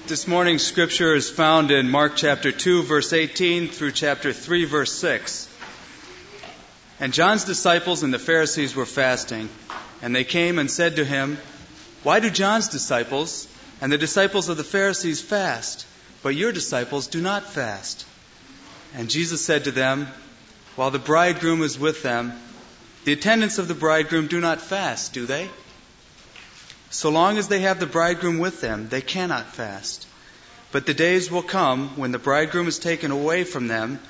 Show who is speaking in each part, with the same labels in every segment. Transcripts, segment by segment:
Speaker 1: This morning's scripture is found in Mark chapter 2, verse 18 through chapter 3, verse 6. And John's disciples and the Pharisees were fasting, and they came and said to him, "Why do John's disciples and the disciples of the Pharisees fast, but your disciples do not fast?" And Jesus said to them, "While the bridegroom is with them, the attendants of the bridegroom do not fast, do they? So long as they have the bridegroom with them, they cannot fast. But the days will come when the bridegroom is taken away from them,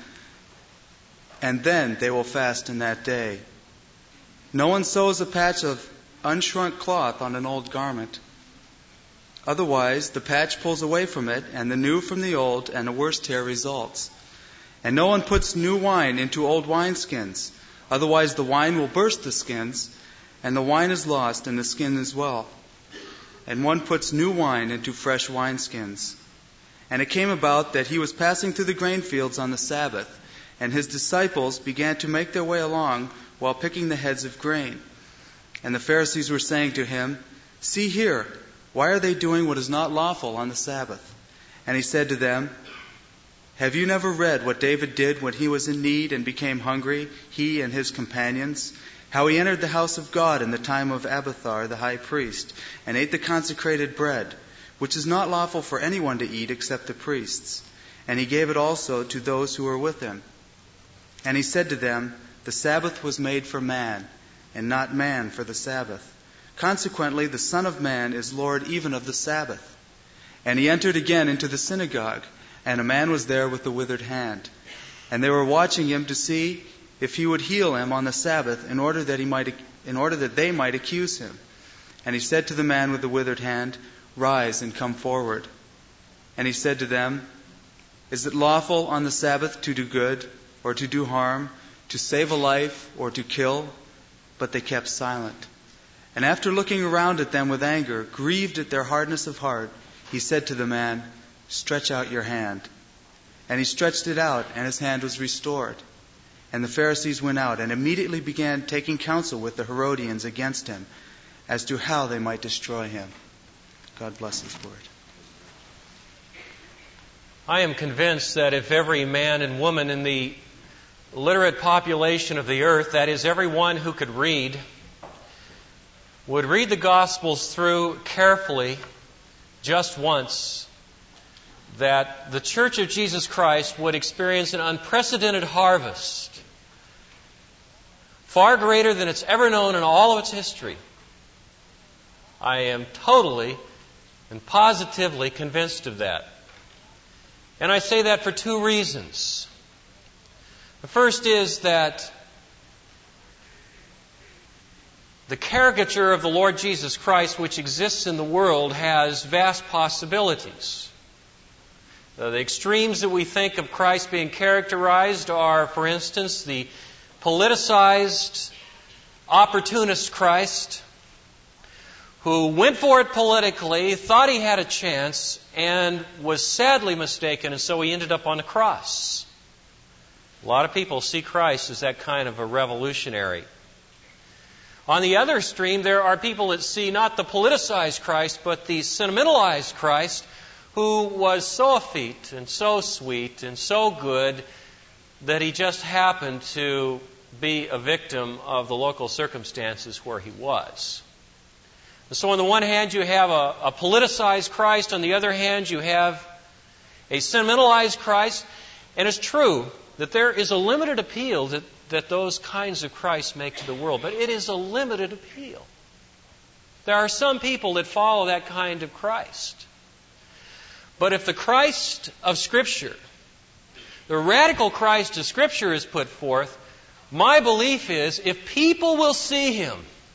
Speaker 1: and then they will fast in that day. No one sews a patch of unshrunk cloth on an old garment. Otherwise, the patch pulls away from it, and the new from the old, and a worse tear results. And no one puts new wine into old wineskins. Otherwise, the wine will burst the skins, and the wine is lost, and the skin as well. And one puts new wine into fresh wineskins." And it came about that he was passing through the grain fields on the Sabbath, and his disciples began to make their way along while picking the heads of grain. And the Pharisees were saying to him, "See here, why are they doing what is not lawful on the Sabbath?" And he said to them, "Have you never read what David did when he was in need and became hungry, he and his companions? How he entered the house of God in the time of Abiathar the high priest, and ate the consecrated bread, which is not lawful for anyone to eat except the priests. And he gave it also to those who were with him. And he said to them, the Sabbath was made for man, and not man for the Sabbath. Consequently, the Son of Man is Lord even of the Sabbath." And he entered again into the synagogue, and a man was there with a withered hand. And they were watching him to see if he would heal him on the Sabbath, in order that they might accuse him. And he said to the man with the withered hand, "Rise and come forward." And he said to them, "Is it lawful on the Sabbath to do good or to do harm, to save a life or to kill?" But they kept silent. And after looking around at them with anger, grieved at their hardness of heart, he said to the man, "Stretch out your hand." And he stretched it out, and his hand was restored. And the Pharisees went out and immediately began taking counsel with the Herodians against him, as to how they might destroy him. God bless His word.
Speaker 2: I am convinced that if every man and woman in the literate population of the earth, that is, everyone who could read, would read the Gospels through carefully just once, that the Church of Jesus Christ would experience an unprecedented harvest, far greater than it's ever known in all of its history. I am totally and positively convinced of that. And I say that for two reasons. The first is that the caricature of the Lord Jesus Christ which exists in the world has vast possibilities. The extremes that we think of Christ being characterized are, for instance, the politicized, opportunist Christ who went for it politically, thought he had a chance, and was sadly mistaken, and so he ended up on the cross. A lot of people see Christ as that kind of a revolutionary. On the other extreme, there are people that see not the politicized Christ, but the sentimentalized Christ, who was so effete and so sweet and so good that he just happened to be a victim of the local circumstances where he was. So on the one hand, you have a politicized Christ. On the other hand, you have a sentimentalized Christ. And it's true that there is a limited appeal that those kinds of Christs make to the world. But it is a limited appeal. There are some people that follow that kind of Christ. But if the Christ of Scripture, the radical Christ of Scripture is put forth, my belief is if people will see Him,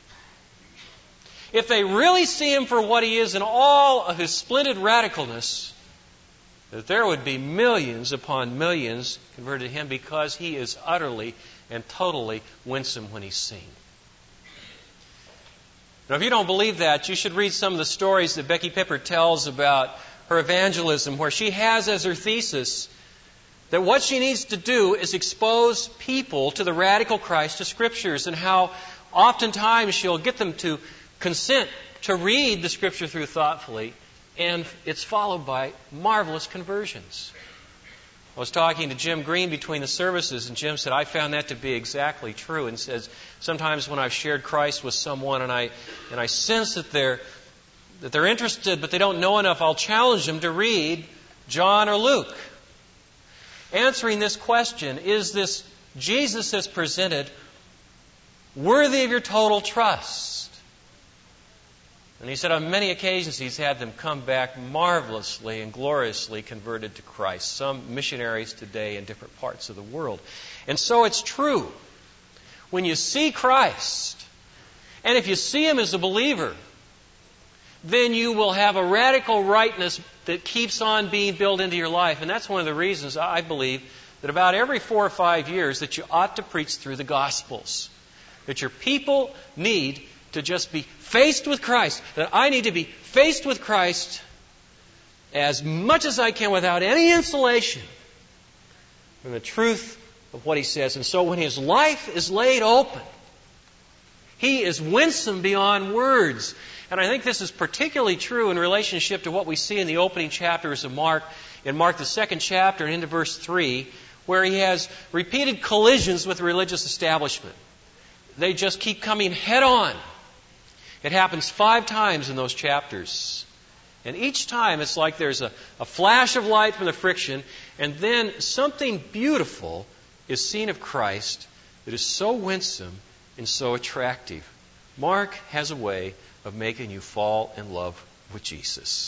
Speaker 2: if they really see Him for what He is in all of His splendid radicalness, that there would be millions upon millions converted to Him because He is utterly and totally winsome when He's seen. Now, if you don't believe that, you should read some of the stories that Becky Pippert tells about her evangelism, where she has as her thesis that what she needs to do is expose people to the radical Christ of Scriptures, and how oftentimes she'll get them to consent to read the Scripture through thoughtfully, And it's followed by marvelous conversions. I was talking to Jim Green between the services, and Jim said, I found that to be exactly true. And says, sometimes when I've shared Christ with someone and I sense that they're interested but they don't know enough, I'll challenge them to read John or Luke. Answering this question, is this Jesus as presented worthy of your total trust? And he said on many occasions he's had them come back marvelously and gloriously converted to Christ. Some missionaries today in different parts of the world. And so it's true. When you see Christ, and if you see Him as a believer, then you will have a radical rightness that keeps on being built into your life. And that's one of the reasons I believe that about every 4 or 5 years that you ought to preach through the Gospels. That your people need to just be faced with Christ. That I need to be faced with Christ as much as I can without any insulation from the truth of what He says. And so when His life is laid open, He is winsome beyond words. And I think this is particularly true in relationship to what we see in the opening chapters of Mark, in Mark the 2nd chapter and into verse 3, where He has repeated collisions with the religious establishment. They just keep coming head on. It happens 5 times in those chapters. And each time it's like there's a flash of light from the friction, and then something beautiful is seen of Christ that is so winsome and so attractive. Mark has a way of making you fall in love with Jesus.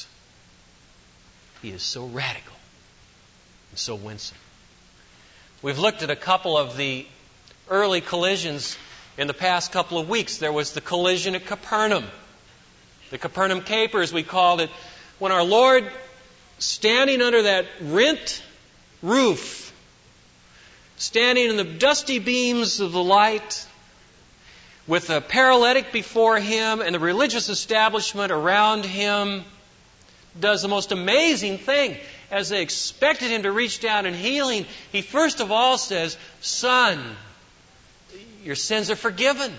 Speaker 2: He is so radical and so winsome. We've looked at a couple of the early collisions in the past couple of weeks. There was the collision at Capernaum. The Capernaum Caper, as we called it, when our Lord, standing under that rent roof, standing in the dusty beams of the light, with a paralytic before Him and the religious establishment around Him, does the most amazing thing. As they expected Him to reach down and heal Him, He first of all says, Son, your sins are forgiven.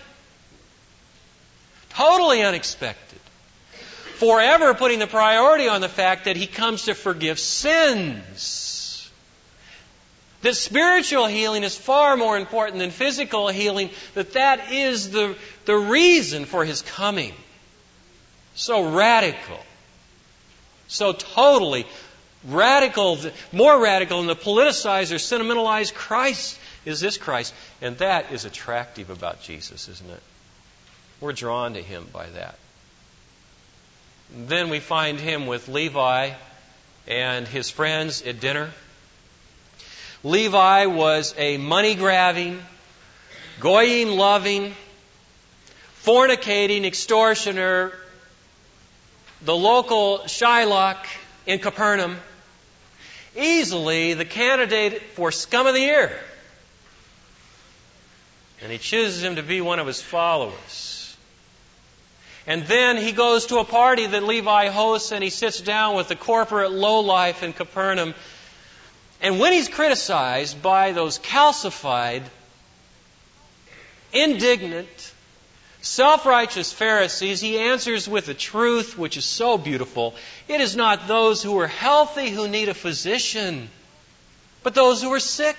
Speaker 2: Totally unexpected. Forever putting the priority on the fact that He comes to forgive sins. That spiritual healing is far more important than physical healing. That is the reason for His coming. So radical. So totally radical. More radical than the politicized or sentimentalized Christ is this Christ. And that is attractive about Jesus, isn't it? We're drawn to Him by that. And then we find Him with Levi and his friends at dinner. Levi was a money-grabbing, goyim-loving, fornicating extortioner, the local Shylock in Capernaum, easily the candidate for scum of the year. And He chooses him to be one of His followers. And then He goes to a party that Levi hosts, and He sits down with the corporate lowlife in Capernaum. And when He's criticized by those calcified, indignant, self-righteous Pharisees, He answers with a truth which is so beautiful. It is not those who are healthy who need a physician, but those who are sick.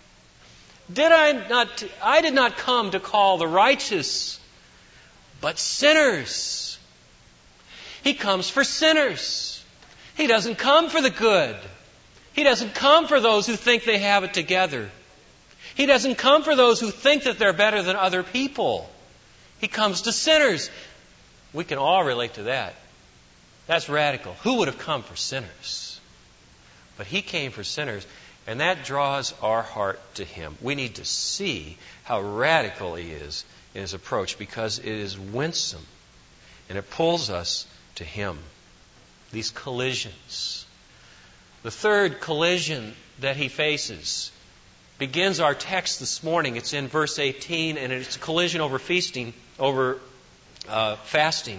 Speaker 2: I did not come to call the righteous, but sinners. He comes for sinners. He doesn't come for the good. He doesn't come for those who think they have it together. He doesn't come for those who think that they're better than other people. He comes to sinners. We can all relate to that. That's radical. Who would have come for sinners? But He came for sinners, and that draws our heart to Him. We need to see how radical He is in His approach, because it is winsome, and it pulls us to Him. These collisions. The third collision that He faces begins our text this morning. It's in verse 18, and it's a collision over fasting.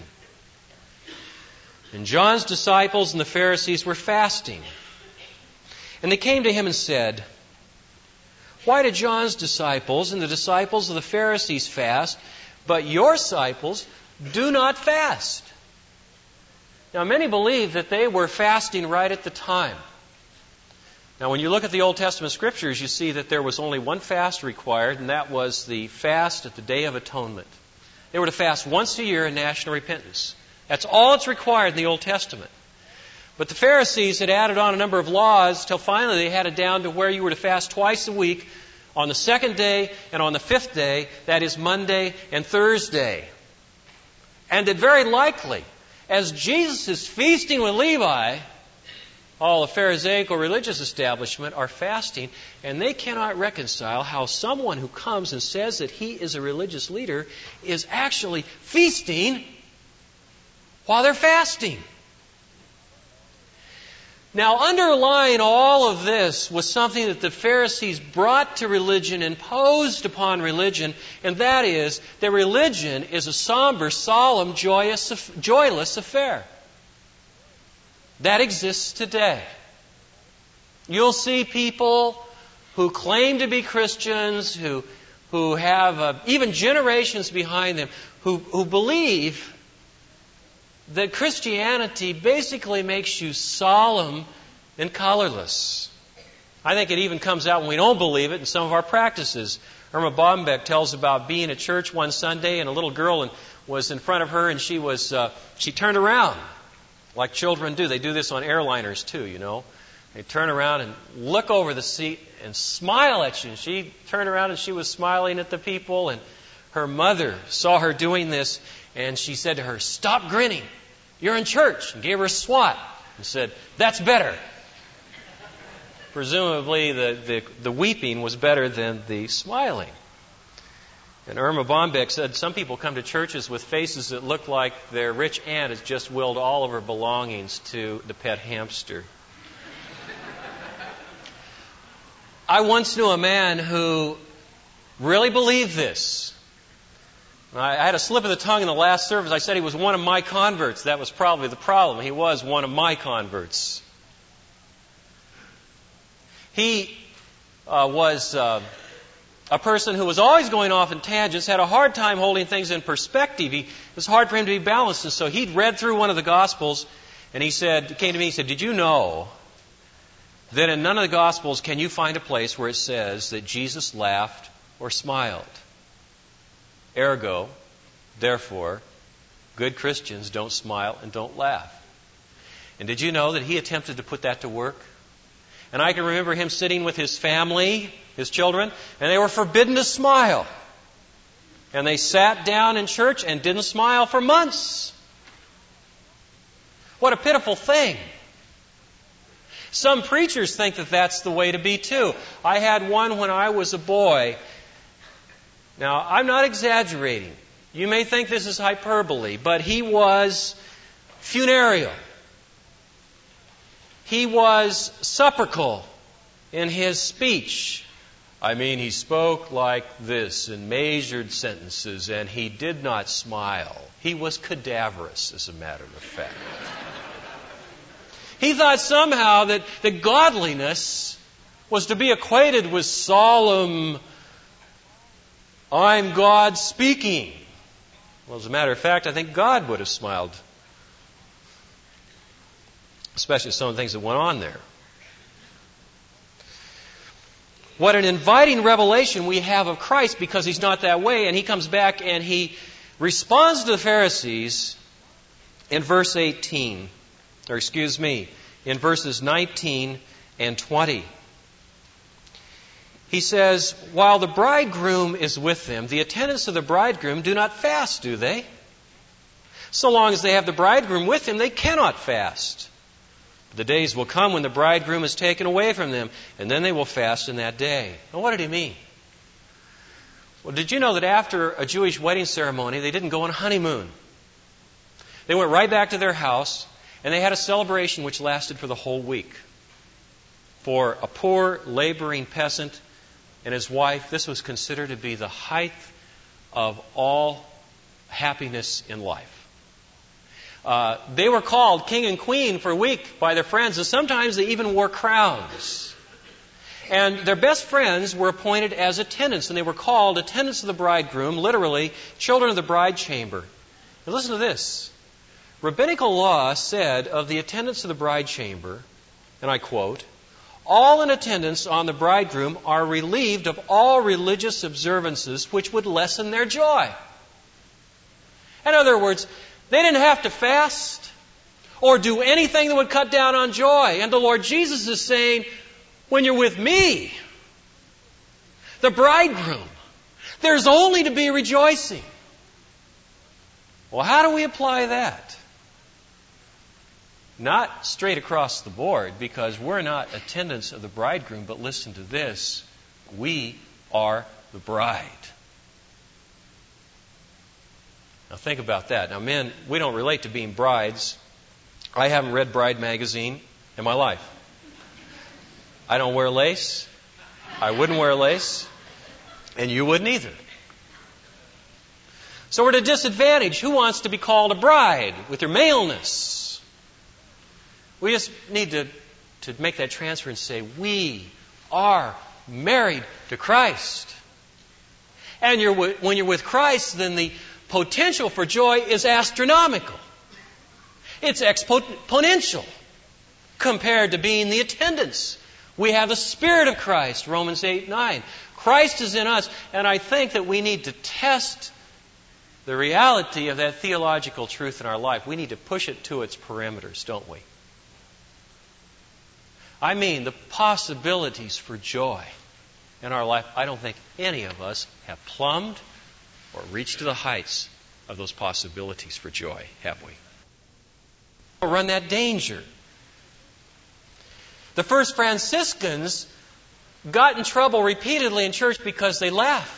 Speaker 2: And John's disciples and the Pharisees were fasting. And they came to Him and said, Why do John's disciples and the disciples of the Pharisees fast, but your disciples do not fast? Now, many believe that they were fasting right at the time. Now, when you look at the Old Testament Scriptures, you see that there was only one fast required, and that was the fast at the Day of Atonement. They were to fast once a year in national repentance. That's all that's required in the Old Testament. But the Pharisees had added on a number of laws till finally they had it down to where you were to fast twice a week, on the second day and on the fifth day, that is Monday and Thursday. And that very likely, as Jesus is feasting with Levi, all the Pharisaical religious establishment are fasting, and they cannot reconcile how someone who comes and says that he is a religious leader is actually feasting while they're fasting. Now, underlying all of this was something that the Pharisees brought to religion, imposed upon religion, and that is that religion is a somber, solemn, joyless affair. That exists today. You'll see people who claim to be Christians, who have even generations behind them, who believe that Christianity basically makes you solemn and colorless. I think it even comes out when we don't believe it in some of our practices. Irma Bombeck tells about being at church one Sunday, and a little girl was in front of her, and she turned around. Like children do. They do this on airliners too, you know. They turn around and look over the seat and smile at you. And she turned around and she was smiling at the people. And her mother saw her doing this and she said to her, "Stop grinning. You're in church." And gave her a swat and said, "That's better." Presumably the weeping was better than the smiling. And Irma Bombeck said some people come to churches with faces that look like their rich aunt has just willed all of her belongings to the pet hamster. I once knew a man who really believed this. I had a slip of the tongue in the last service. I said he was one of my converts. That was probably the problem. He was one of my converts. He was a person who was always going off in tangents, had a hard time holding things in perspective. It was hard for him to be balanced. And so he'd read through one of the Gospels, and he came to me, he said, "Did you know that in none of the Gospels can you find a place where it says that Jesus laughed or smiled? Ergo, therefore, good Christians don't smile and don't laugh." And did you know that he attempted to put that to work? And I can remember him sitting with his family, his children, and they were forbidden to smile. And they sat down in church and didn't smile for months. What a pitiful thing. Some preachers think that that's the way to be too. I had one when I was a boy. Now, I'm not exaggerating. You may think this is hyperbole, but he was funereal. He was sepulchral in his speech. I mean, he spoke like this in measured sentences, and he did not smile. He was cadaverous, as a matter of fact. He thought somehow that godliness was to be equated with solemn, "I'm God speaking." Well, as a matter of fact, I think God would have smiled, especially some of the things that went on there. What an inviting revelation we have of Christ, because He's not that way. And He comes back and He responds to the Pharisees in verse 18. In verses 19 and 20. He says, "While the bridegroom is with them, the attendants of the bridegroom do not fast, do they? So long as they have the bridegroom with them, they cannot fast. The days will come when the bridegroom is taken away from them, and then they will fast in that day." Now, what did he mean? Well, did you know that after a Jewish wedding ceremony, they didn't go on a honeymoon? They went right back to their house, and they had a celebration which lasted for the whole week. For a poor, laboring peasant and his wife, this was considered to be the height of all happiness in life. They were called king and queen for a week by their friends, and sometimes they even wore crowns. And their best friends were appointed as attendants, and they were called attendants of the bridegroom, literally children of the bride chamber. Now listen to this. Rabbinical law said of the attendants of the bride chamber, and I quote, "All in attendance on the bridegroom are relieved of all religious observances which would lessen their joy." In other words, they didn't have to fast or do anything that would cut down on joy. And the Lord Jesus is saying, when you're with me, the bridegroom, there's only to be rejoicing. Well, how do we apply that? Not straight across the board, because we're not attendants of the bridegroom, but listen to this. We are the bride. Now think about that. Now men, we don't relate to being brides. I haven't read Bride magazine in my life. I don't wear lace. I wouldn't wear lace. And you wouldn't either. So we're at a disadvantage. Who wants to be called a bride with their maleness? We just need to make that transfer and say, we are married to Christ. And when you're with Christ, then the potential for joy is astronomical. It's exponential compared to being the attendants. We have the Spirit of Christ, Romans 8:9. Christ is in us, and I think that we need to test the reality of that theological truth in our life. We need to push it to its perimeters, don't we? I mean, the possibilities for joy in our life, I don't think any of us have plumbed or reached to the heights of those possibilities for joy, have we? We'll run that danger. The first Franciscans got in trouble repeatedly in church because they laughed.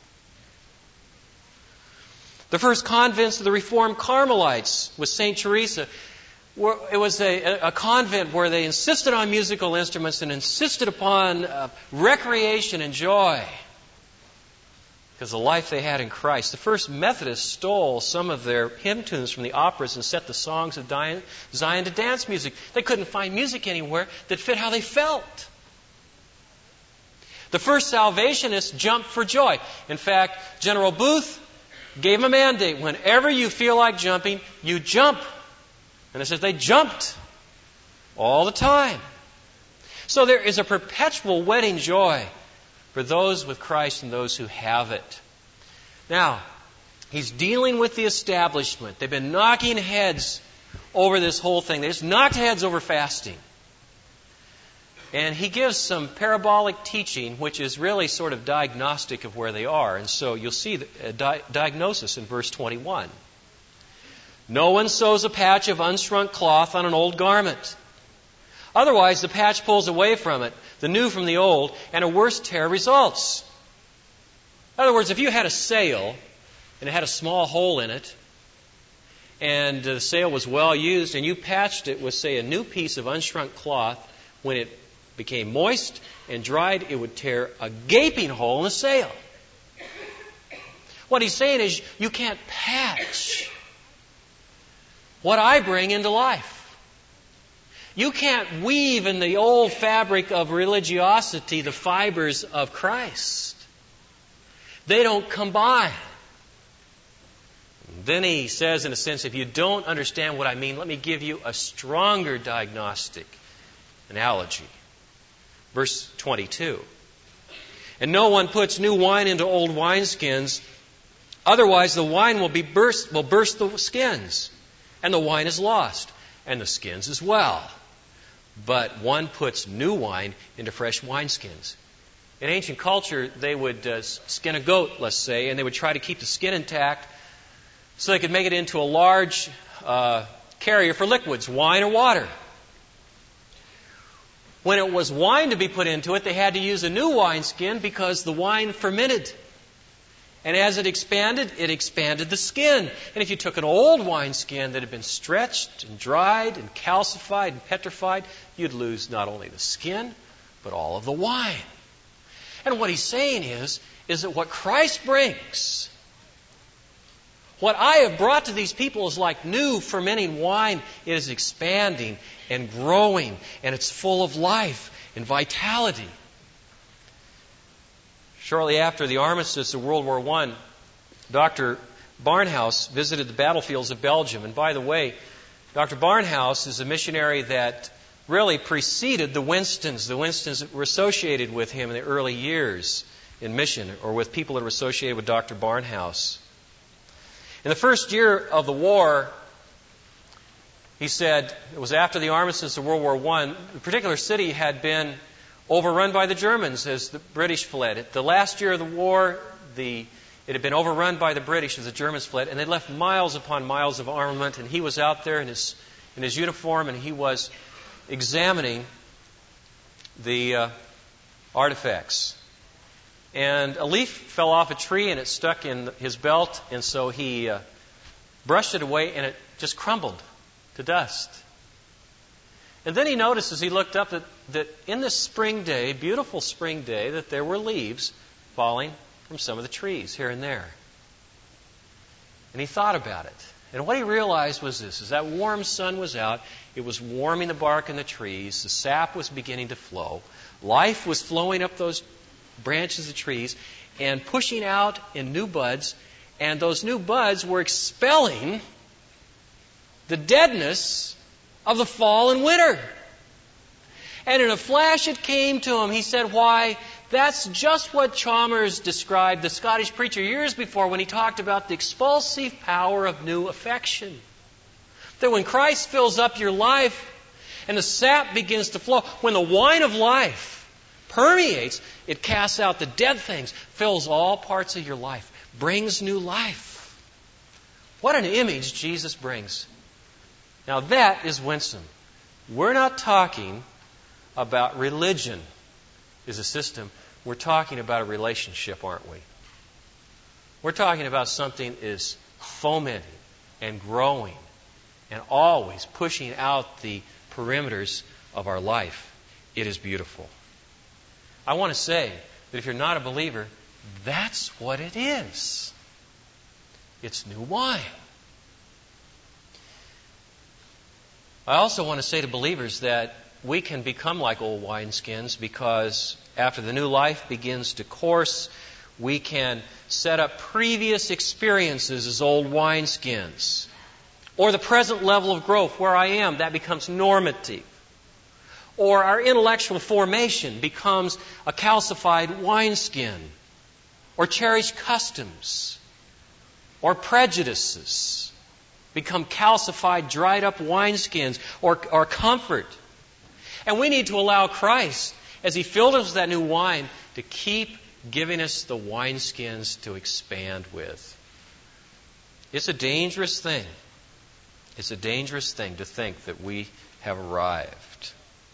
Speaker 2: The first convents of the Reformed Carmelites with St. Teresa, it was a convent where they insisted on musical instruments and insisted upon recreation and joy because of the life they had in Christ. The first Methodists stole some of their hymn tunes from the operas and set the songs of Zion to dance music. They couldn't find music anywhere that fit how they felt. The first Salvationists jumped for joy. In fact, General Booth gave them a mandate. Whenever you feel like jumping, you jump. And it says they jumped all the time. So there is a perpetual wedding joy for those with Christ and those who have it. Now, he's dealing with the establishment. They've been knocking heads over this whole thing. They just knocked heads over fasting. And he gives some parabolic teaching, which is really sort of diagnostic of where they are. And so you'll see the diagnosis in verse 21. No one sews a patch of unshrunk cloth on an old garment. Otherwise, the patch pulls away from it, the new from the old, and a worse tear results. In other words, if you had a sail and it had a small hole in it, and the sail was well used, and you patched it with, say, a new piece of unshrunk cloth, when it became moist and dried, it would tear a gaping hole in the sail. What he's saying is, you can't patch what I bring into life. You can't weave in the old fabric of religiosity the fibers of Christ. They don't combine. Then he says, in a sense, if you don't understand what I mean, let me give you a stronger diagnostic analogy. Verse 22. And no one puts new wine into old wineskins, otherwise the wine will burst the skins, and the wine is lost, and the skins as well. But one puts new wine into fresh wineskins. In ancient culture, they would skin a goat, let's say, and they would try to keep the skin intact so they could make it into a large carrier for liquids, wine or water. When it was wine to be put into it, they had to use a new wineskin because the wine fermented. And as it expanded the skin. And if you took an old wineskin that had been stretched and dried and calcified and petrified, you'd lose not only the skin, but all of the wine. And what he's saying is that what Christ brings, what I have brought to these people is like new fermenting wine. It is expanding and growing, and it's full of life and vitality. Shortly after the armistice of World War I, Dr. Barnhouse visited the battlefields of Belgium. And by the way, Dr. Barnhouse is a missionary that really preceded the Winstons. The Winstons were associated with him in the early years in mission, or with people that were associated with Dr. Barnhouse. In the first year of the war, he said, it was after the armistice of World War I, the particular city had been overrun by the Germans as the British fled. The last year of the war, it had been overrun by the British as the Germans fled, and they left miles upon miles of armament, and he was out there in his uniform, and he was examining the artifacts. And a leaf fell off a tree, and it stuck in his belt, and so he brushed it away, and it just crumbled to dust. And then he noticed as he looked up that in this spring day, beautiful spring day, that there were leaves falling from some of the trees here and there. And he thought about it. And what he realized was this, is that warm sun was out, it was warming the bark in the trees, the sap was beginning to flow, life was flowing up those branches of trees and pushing out in new buds, and those new buds were expelling the deadness of the fall and winter. And in a flash it came to him. He said, why, that's just what Chalmers described, the Scottish preacher, years before when he talked about the expulsive power of new affection. That when Christ fills up your life and the sap begins to flow, when the wine of life permeates, it casts out the dead things, fills all parts of your life, brings new life. What an image Jesus brings. Now that is winsome. We're not talking about religion as a system. We're talking about a relationship, aren't we? We're talking about something that is fomenting and growing and always pushing out the perimeters of our life. It is beautiful. I want to say that if you're not a believer, that's what it is. It's new wine. I also want to say to believers that we can become like old wineskins because after the new life begins to course, we can set up previous experiences as old wineskins. Or the present level of growth where I am, that becomes normative. Or our intellectual formation becomes a calcified wineskin. Or cherished customs. Or prejudices become calcified, dried up wineskins, or comfort. And we need to allow Christ, as He filled us with that new wine, to keep giving us the wineskins to expand with. It's a dangerous thing. It's a dangerous thing to think that we have arrived.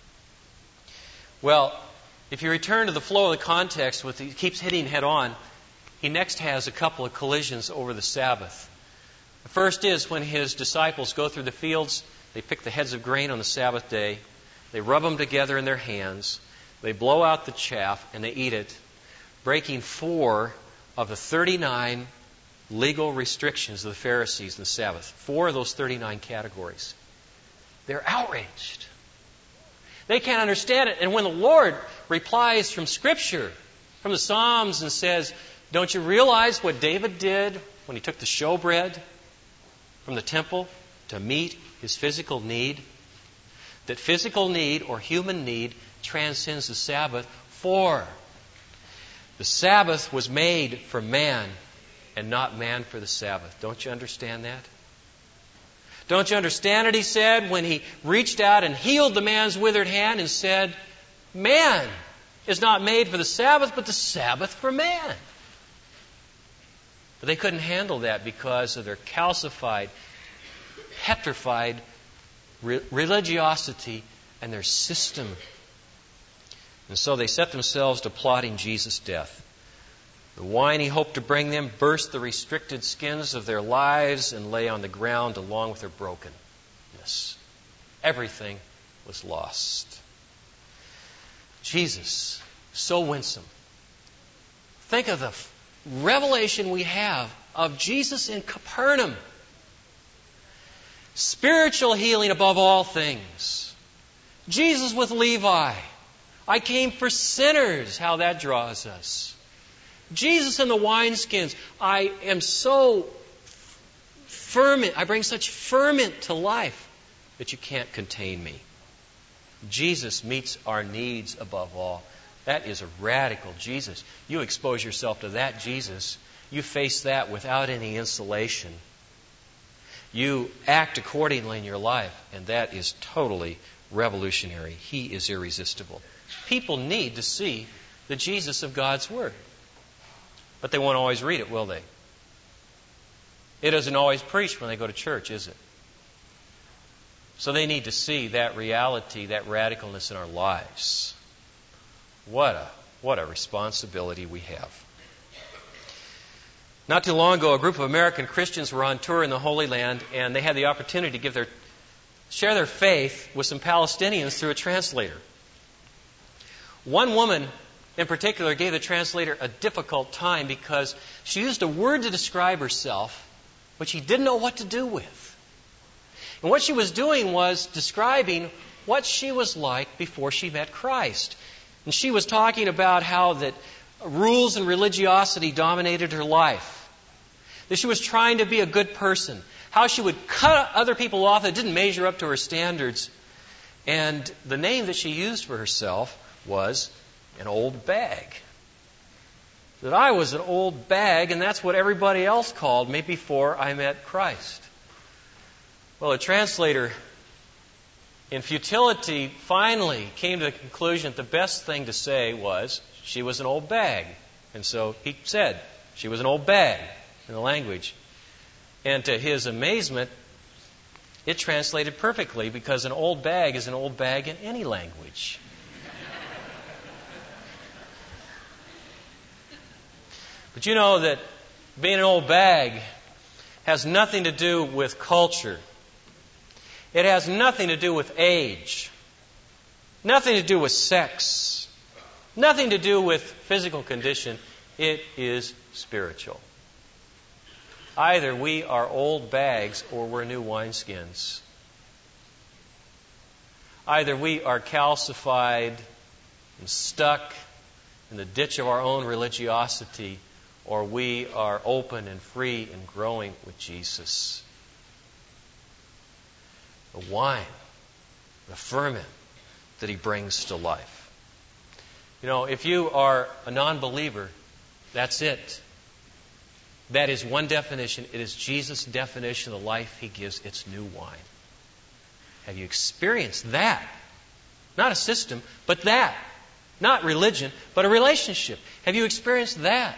Speaker 2: Well, if you return to the flow of the context, he keeps hitting head on, he next has a couple of collisions over the Sabbath. The first is when His disciples go through the fields, they pick the heads of grain on the Sabbath day, they rub them together in their hands, they blow out the chaff, and they eat it, breaking 4 of the 39 legal restrictions of the Pharisees in the Sabbath. 4 of those 39 categories. They're outraged. They can't understand it. And when the Lord replies from Scripture, from the Psalms, and says, don't you realize what David did when he took the showbread from the temple to meet his physical need? That physical need or human need transcends the Sabbath. For the Sabbath was made for man and not man for the Sabbath. Don't you understand that? Don't you understand it, He said, when He reached out and healed the man's withered hand and said, man is not made for the Sabbath, but the Sabbath for man. But they couldn't handle that because of their calcified, petrified religiosity and their system. And so they set themselves to plotting Jesus' death. The wine He hoped to bring them burst the restricted skins of their lives and lay on the ground along with their brokenness. Everything was lost. Jesus, so winsome. Think of the revelation we have of Jesus in Capernaum. Spiritual healing above all things. Jesus with Levi. I came for sinners, how that draws us. Jesus in the wineskins. I am so ferment. I bring such ferment to life. that you can't contain me. Jesus meets our needs above all. That is a radical Jesus. You expose yourself to that Jesus. You face that without any insulation. You act accordingly in your life, and that is totally revolutionary. He is irresistible. People need to see the Jesus of God's Word. But they won't always read it, will they? It isn't always preached when they go to church, is it? So they need to see that reality, that radicalness in our lives. What a responsibility we have. Not too long ago, a group of American Christians were on tour in the Holy Land, and they had the opportunity to share their faith with some Palestinians through a translator. One woman in particular gave the translator a difficult time because she used a word to describe herself which he didn't know what to do with. And what she was doing was describing what she was like before she met Christ. And she was talking about how that rules and religiosity dominated her life. That she was trying to be a good person. How she would cut other people off that didn't measure up to her standards. And the name that she used for herself was an old bag. That I was an old bag, and that's what everybody else called me before I met Christ. Well, a translator, in futility, finally came to the conclusion that the best thing to say was she was an old bag. And so he said she was an old bag in the language. And to his amazement, it translated perfectly because an old bag is an old bag in any language. But you know that being an old bag has nothing to do with culture. It has nothing to do with age. Nothing to do with sex. Nothing to do with physical condition. It is spiritual. Either we are old bags or we're new wineskins. Either we are calcified and stuck in the ditch of our own religiosity, or we are open and free and growing with Jesus. The wine, the ferment that He brings to life. You know, if you are a non-believer, that's it. That is one definition. It is Jesus' definition of the life He gives. It's new wine. Have you experienced that? Not a system, but that. Not religion, but a relationship. Have you experienced that?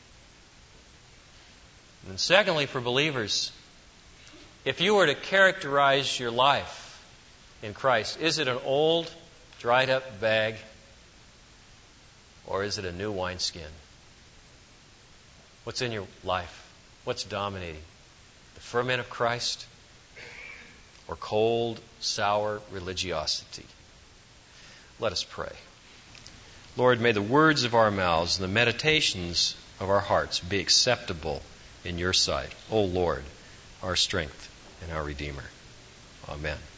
Speaker 2: And secondly, for believers, if you were to characterize your life in Christ, is it an old, dried up bag, or is it a new wineskin? What's in your life? What's dominating? The ferment of Christ, or cold, sour religiosity? Let us pray. Lord, may the words of our mouths and the meditations of our hearts be acceptable in Your sight, O Lord, our strength and our Redeemer. Amen.